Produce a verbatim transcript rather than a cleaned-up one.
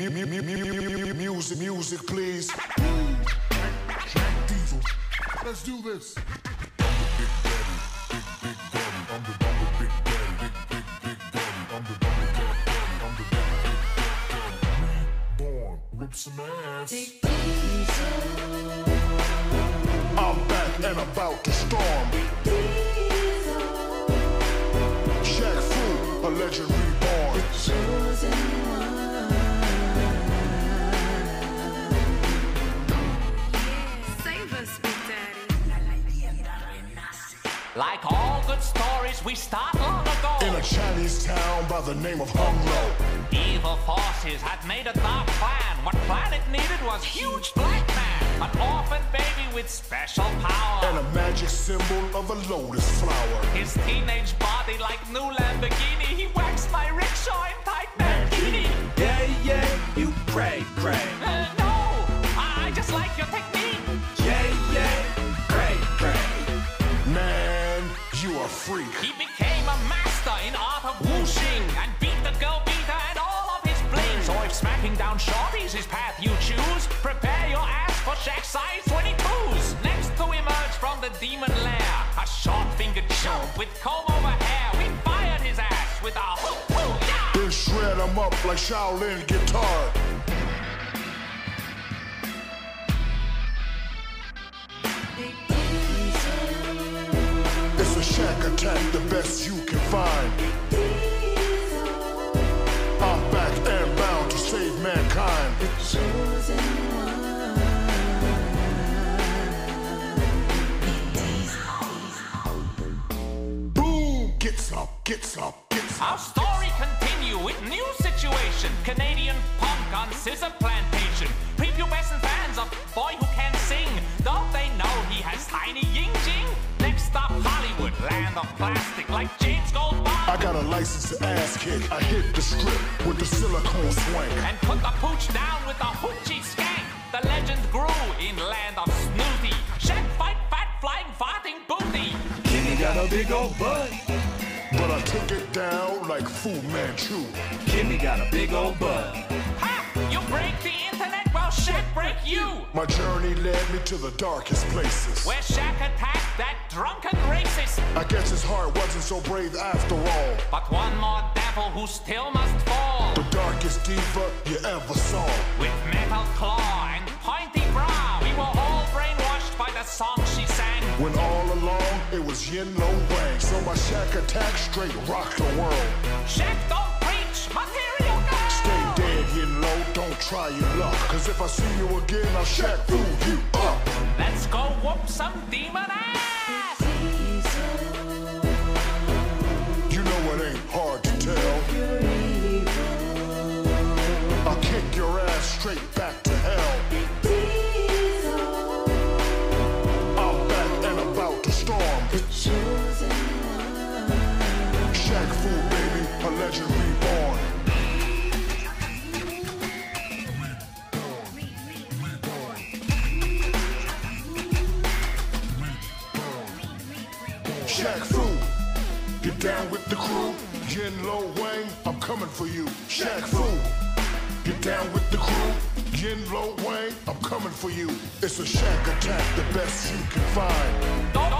Music, music, please. Jack Diesel. Let's do this. Some ass. I'm back and about to storm. Shaq Fu, a legend reborn. The chosen one. Save us, Big Daddy. Like all good stories, we start long ago. In a Chinese town by the name of Hung Lo. Evil forces had made a dark plan. What planet needed was huge black man, an orphan baby with special power, and a magic symbol of a lotus flower. His teenage body like new Lamborghini. He waxed my rickshaw in tight mankini. Yeah, yeah, you cray, cray. Uh, no, I just like your technique. Yeah, yeah, cray, cray. Man, you a freak. He became a master in art of whooshing and beat the girl beater and all of his bling. So if smacking down shorties is path you choose, prepare your ass for Shaq size twenty-twos. Next to emerge from the demon lair, a short-fingered chump with comb-over hair. We fired his ass with a hoop, hoop, yeah! Then shred him up like Shaolin guitar. It's a Shaq attack, the best you can find. I'm back and bound to save mankind. The chosen one. Boom! Gets up, gets up, gets up. Our story continue with new situation. Canadian punk on scissor plantation. Prepubescent fans of Boy Who Can Sing. Don't they know he has tiny ying-jing? Next stop Hollywood, land of plastic like James Goldberg. I got a license to ass kick. I hit the script with the silicone swing and put the pooch down with a hoochie skank. The legend grew in land of snooty. Shaq fight fat flying farting booty. Jimmy got a big old butt, but I took it down like Fu Manchu. Jimmy got a big old butt. Ha! You break the internet, well Shaq break you. My journey led me to the darkest places, where Shaq attacked that drunken racist. I guess his heart wasn't so brave after all. But one more devil who still must fall. The darkest diva you ever saw. With metal claw and pointy brow, we were all brainwashed by the song she sang. When all along it was Yin Lo Wang. So my Shaq attack straight rocked the world. Shaq don't preach, material girl. Stay dead, Yin Lo, don't try your luck. Cause if I see you again, I'll Shaq fool you up. Let's go whoop some demon ass. You know it ain't hard to tell. I'll kick your ass straight back to hell. I'm back and about to storm. Shaq Fu, baby, a legend reborn. Shaq Fu, get down with the crew. Yin Lo Wang, I'm coming for you. Shaq Fu, get down with the crew. Yin Lo Wang, I'm coming for you. It's a Shaq attack, the best you can find. Don't